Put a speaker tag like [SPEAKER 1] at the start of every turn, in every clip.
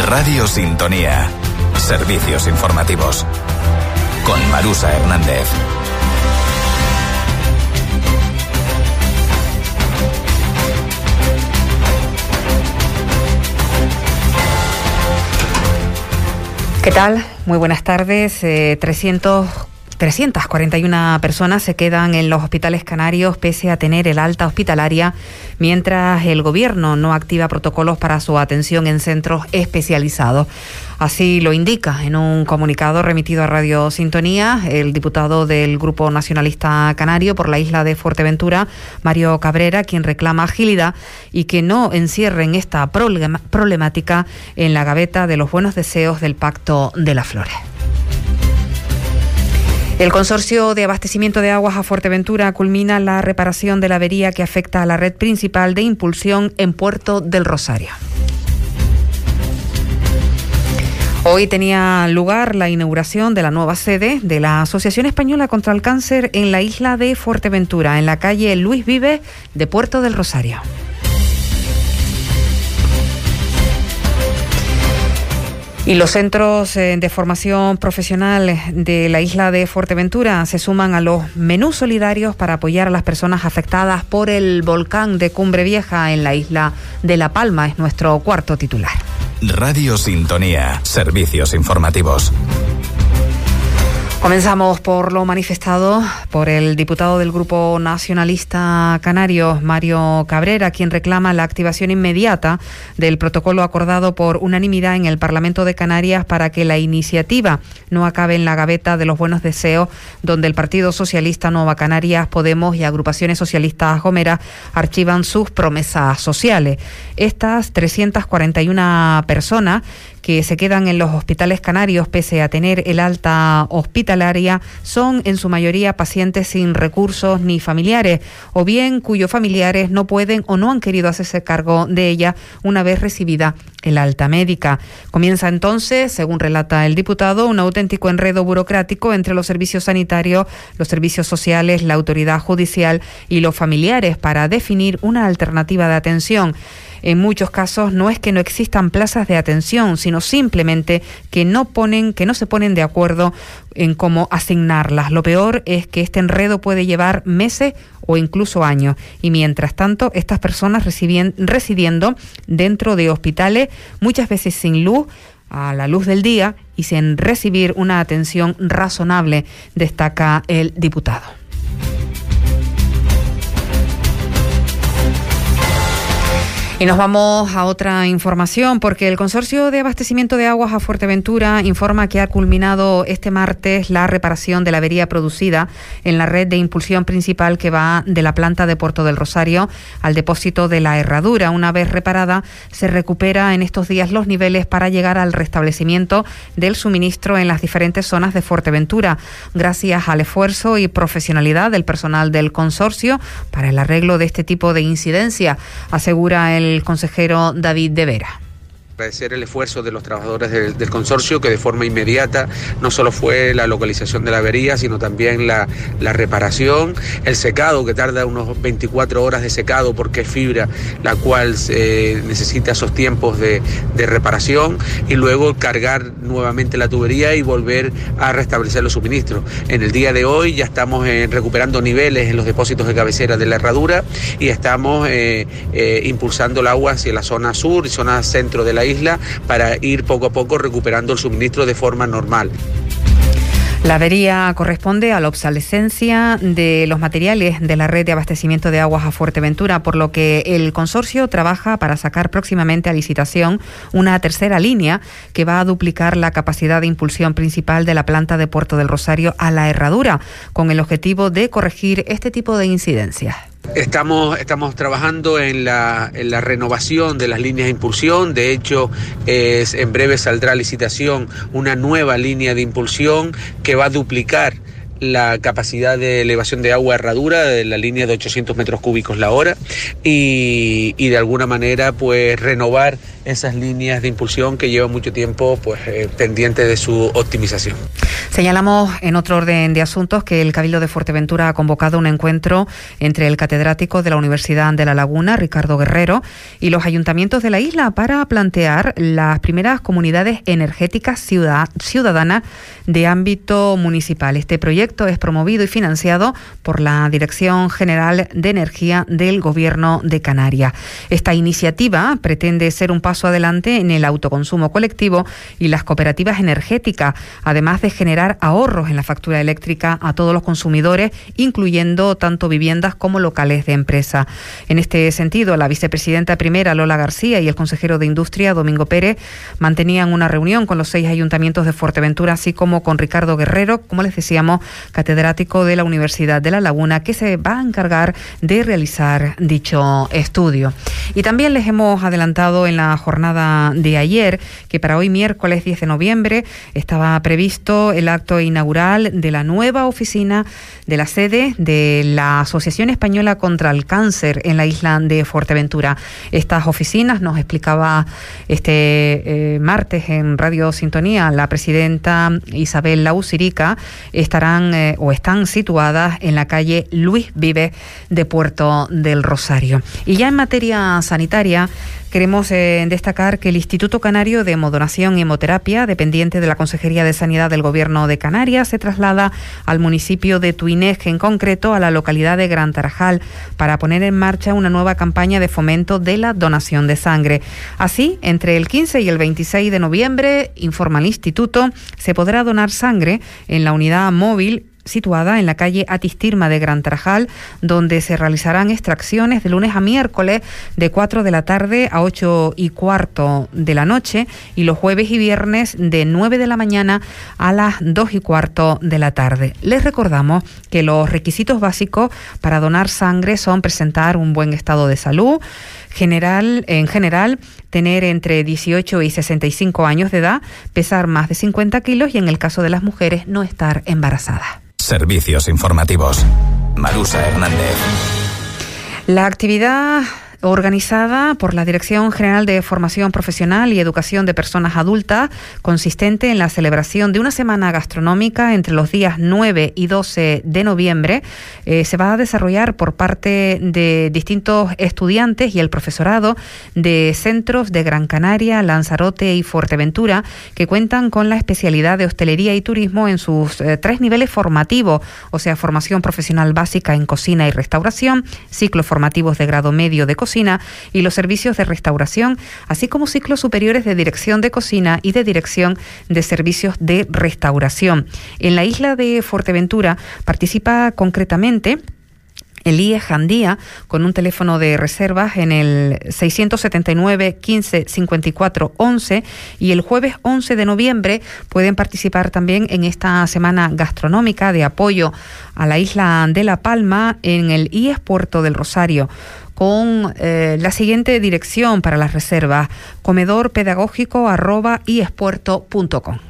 [SPEAKER 1] Radio Sintonía. Servicios informativos. Con Marusa Hernández.
[SPEAKER 2] ¿Qué tal? Muy buenas tardes. 341 personas se quedan en los hospitales canarios pese a tener el alta hospitalaria, mientras el gobierno no activa protocolos para su atención en centros especializados. Así lo indica en un comunicado remitido a Radio Sintonía el diputado del Grupo Nacionalista Canario por la isla de Fuerteventura, Mario Cabrera, quien reclama agilidad y que no encierren esta problemática en la gaveta de los buenos deseos del Pacto de las Flores. El Consorcio de Abastecimiento de Aguas a Fuerteventura culmina la reparación de la avería que afecta a la red principal de impulsión en Puerto del Rosario. Hoy tenía lugar la inauguración de la nueva sede de la Asociación Española contra el Cáncer en la isla de Fuerteventura, en la calle Luis Vives de Puerto del Rosario. Y los centros de formación profesional de la isla de Fuerteventura se suman a los menús solidarios para apoyar a las personas afectadas por el volcán de Cumbre Vieja en la isla de La Palma. Es nuestro cuarto titular.
[SPEAKER 1] Radio Sintonía. Servicios informativos.
[SPEAKER 2] Comenzamos por lo manifestado por el diputado del Grupo Nacionalista Canario, Mario Cabrera, quien reclama la activación inmediata del protocolo acordado por unanimidad en el Parlamento de Canarias para que la iniciativa no acabe en la gaveta de los buenos deseos, donde el Partido Socialista Nueva Canarias, Podemos y agrupaciones socialistas gomeras archivan sus promesas sociales. Estas 341 personas que se quedan en los hospitales canarios pese a tener el alta hospitalaria son en su mayoría pacientes sin recursos ni familiares, o bien cuyos familiares no pueden o no han querido hacerse cargo de ella una vez recibida el alta médica. Comienza entonces, según relata el diputado, un auténtico enredo burocrático entre los servicios sanitarios, los servicios sociales, la autoridad judicial y los familiares para definir una alternativa de atención. En muchos casos no es que no existan plazas de atención, sino simplemente que no se ponen de acuerdo en cómo asignarlas. Lo peor es que este enredo puede llevar meses o incluso años, y mientras tanto estas personas residiendo dentro de hospitales, muchas veces sin luz, a la luz del día y sin recibir una atención razonable, destaca el diputado. Y nos vamos a otra información, porque el Consorcio de Abastecimiento de Aguas a Fuerteventura informa que ha culminado este martes la reparación de la avería producida en la red de impulsión principal que va de la planta de Puerto del Rosario al depósito de la Herradura. Una vez reparada, se recupera en estos días los niveles para llegar al restablecimiento del suministro en las diferentes zonas de Fuerteventura, gracias al esfuerzo y profesionalidad del personal del consorcio para el arreglo de este tipo de incidencia, asegura el consejero David de Vera.
[SPEAKER 3] Agradecer el esfuerzo de los trabajadores del consorcio, que de forma inmediata no solo fue la localización de la avería, sino también la reparación, el secado, que tarda unos 24 horas de secado porque es fibra, la cual necesita esos tiempos de reparación, y luego cargar nuevamente la tubería y volver a restablecer los suministros. En el día de hoy ya estamos recuperando niveles en los depósitos de cabecera de la Herradura y estamos impulsando el agua hacia la zona sur y zona centro de la isla para ir poco a poco recuperando el suministro de forma normal.
[SPEAKER 2] La avería corresponde a la obsolescencia de los materiales de la red de abastecimiento de aguas a Fuerteventura, por lo que el consorcio trabaja para sacar próximamente a licitación una tercera línea que va a duplicar la capacidad de impulsión principal de la planta de Puerto del Rosario a la Herradura, con el objetivo de corregir este tipo de incidencias.
[SPEAKER 3] Estamos trabajando en la renovación de las líneas de impulsión. De hecho, en breve saldrá a licitación una nueva línea de impulsión que va a duplicar la capacidad de elevación de agua herradura de la línea de 800 metros cúbicos la hora y de alguna manera pues renovar esas líneas de impulsión que llevan mucho tiempo pues pendientes de su optimización.
[SPEAKER 2] Señalamos en otro orden de asuntos que el Cabildo de Fuerteventura ha convocado un encuentro entre el catedrático de la Universidad de La Laguna, Ricardo Guerrero, y los ayuntamientos de la isla para plantear las primeras comunidades energéticas ciudadanas de ámbito municipal. Este proyecto es promovido y financiado por la Dirección General de Energía del Gobierno de Canarias. Esta iniciativa pretende ser un paso adelante en el autoconsumo colectivo y las cooperativas energéticas, además de generar ahorros en la factura eléctrica a todos los consumidores, incluyendo tanto viviendas como locales de empresa. En este sentido, la vicepresidenta primera, Lola García, y el consejero de Industria, Domingo Pérez, mantenían una reunión con los 6 ayuntamientos de Fuerteventura, así como con Ricardo Guerrero, como les decíamos, catedrático de la Universidad de La Laguna, que se va a encargar de realizar dicho estudio. Y también les hemos adelantado en la jornada de ayer que para hoy, miércoles 10 de noviembre, estaba previsto el acto inaugural de la nueva oficina de la sede de la Asociación Española contra el Cáncer en la isla de Fuerteventura. Estas oficinas, nos explicaba este martes en Radio Sintonía la presidenta Isabel Lausirica, están situadas en la calle Luis Vives de Puerto del Rosario. Y ya en materia sanitaria, queremos destacar que el Instituto Canario de Hemodonación y Hemoterapia, dependiente de la Consejería de Sanidad del Gobierno de Canarias, se traslada al municipio de Tuineje, en concreto a la localidad de Gran Tarajal, para poner en marcha una nueva campaña de fomento de la donación de sangre. Así, entre el 15 y el 26 de noviembre, informa el Instituto, se podrá donar sangre en la unidad móvil situada en la calle Atistirma de Gran Tarajal, donde se realizarán extracciones de lunes a miércoles de 4 de la tarde a 8:15 de la noche y los jueves y viernes de 9 de la mañana a las 2:15 de la tarde. Les recordamos que los requisitos básicos para donar sangre son presentar un buen estado de salud, en general, tener entre 18 y 65 años de edad, pesar más de 50 kilos y en el caso de las mujeres no estar embarazadas.
[SPEAKER 1] Servicios informativos. Marusa Hernández.
[SPEAKER 2] La actividad organizada por la Dirección General de Formación Profesional y Educación de Personas Adultas, consistente en la celebración de una semana gastronómica entre los días 9 y 12 de noviembre, se va a desarrollar por parte de distintos estudiantes y el profesorado de centros de Gran Canaria, Lanzarote y Fuerteventura, que cuentan con la especialidad de hostelería y turismo en sus 3 niveles formativos, o sea, formación profesional básica en cocina y restauración, ciclos formativos de grado medio de cocina y los servicios de restauración, así como ciclos superiores de dirección de cocina y de dirección de servicios de restauración. En la isla de Fuerteventura participa concretamente el IE Jandía, con un teléfono de reservas en el 679 15 54 11, y el jueves 11 de noviembre pueden participar también en esta semana gastronómica de apoyo a la isla de La Palma en el IES Puerto del Rosario, con la siguiente dirección para las reservas: comedorpedagógico@iespuerto.com.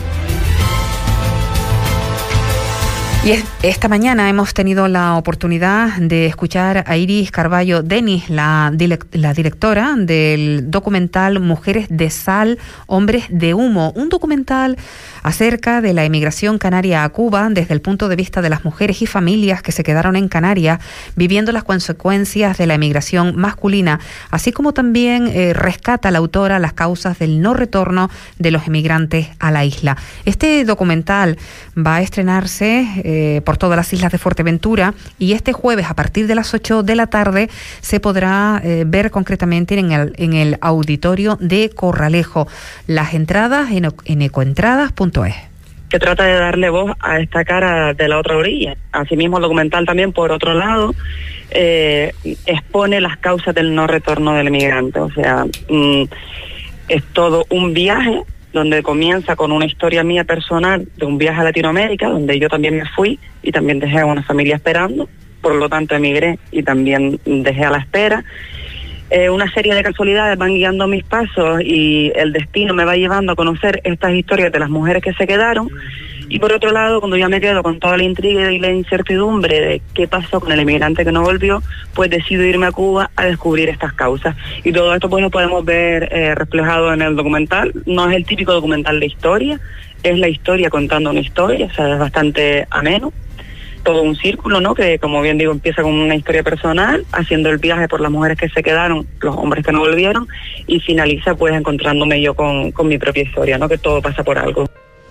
[SPEAKER 2] Y esta mañana hemos tenido la oportunidad de escuchar a Iris Carballo Denis, la directora del documental Mujeres de Sal, Hombres de Humo, un documental acerca de la emigración canaria a Cuba desde el punto de vista de las mujeres y familias que se quedaron en Canarias viviendo las consecuencias de la emigración masculina, así como también rescata la autora las causas del no retorno de los emigrantes a la isla. Este documental va a estrenarse por todas las islas de Fuerteventura y este jueves a partir de las 8 de la tarde se podrá ver concretamente en el auditorio de Corralejo. Las entradas en ecoentradas.es.
[SPEAKER 4] Que trata de darle voz a esta cara de la otra orilla. Asimismo, el documental también, por otro lado, expone las causas del no retorno del emigrante. O sea, es todo un viaje donde comienza con una historia mía personal de un viaje a Latinoamérica, donde yo también me fui y también dejé a una familia esperando, por lo tanto emigré y también dejé a la espera. Una serie de casualidades van guiando mis pasos y el destino me va llevando a conocer estas historias de las mujeres que se quedaron, Y por otro lado, cuando ya me quedo con toda la intriga y la incertidumbre de qué pasó con el emigrante que no volvió, pues decido irme a Cuba a descubrir estas causas. Y todo esto pues lo podemos ver reflejado en el documental. No es el típico documental de historia, es la historia contando una historia, o sea, es bastante ameno. Todo un círculo, ¿no? Que, como bien digo, empieza con una historia personal, haciendo el viaje por las mujeres que se quedaron, los hombres que no volvieron, y finaliza pues encontrándome yo con mi propia historia, ¿no? Que todo pasa por algo.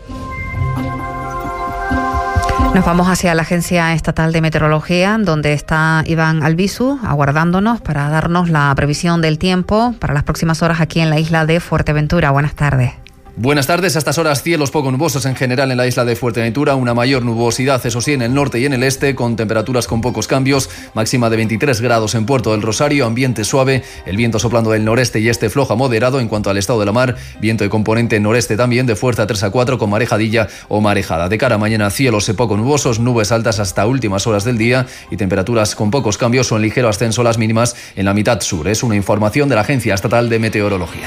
[SPEAKER 2] Nos vamos hacia la Agencia Estatal de Meteorología, donde está Iván Albizu, aguardándonos para darnos la previsión del tiempo para las próximas horas aquí en la isla de Fuerteventura. Buenas tardes.
[SPEAKER 5] Buenas tardes. A estas horas cielos poco nubosos en general en la isla de Fuerteventura, una mayor nubosidad, eso sí, en el norte y en el este, con temperaturas con pocos cambios, máxima de 23 grados en Puerto del Rosario, ambiente suave, el viento soplando del noreste y este flojo a moderado. En cuanto al estado de la mar, viento de componente noreste también, de fuerza 3 a 4 con marejadilla o marejada. De cara a mañana, cielos poco nubosos, nubes altas hasta últimas horas del día y temperaturas con pocos cambios o en ligero ascenso las mínimas en la mitad sur. Es una información de la Agencia Estatal de Meteorología.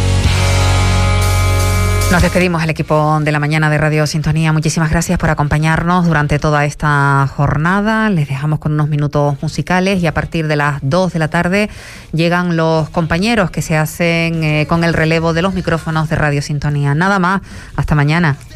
[SPEAKER 2] Nos despedimos el equipo de la mañana de Radio Sintonía. Muchísimas gracias por acompañarnos durante toda esta jornada. Les dejamos con unos minutos musicales y a partir de las 2 de la tarde llegan los compañeros que se hacen con el relevo de los micrófonos de Radio Sintonía. Nada más, hasta mañana.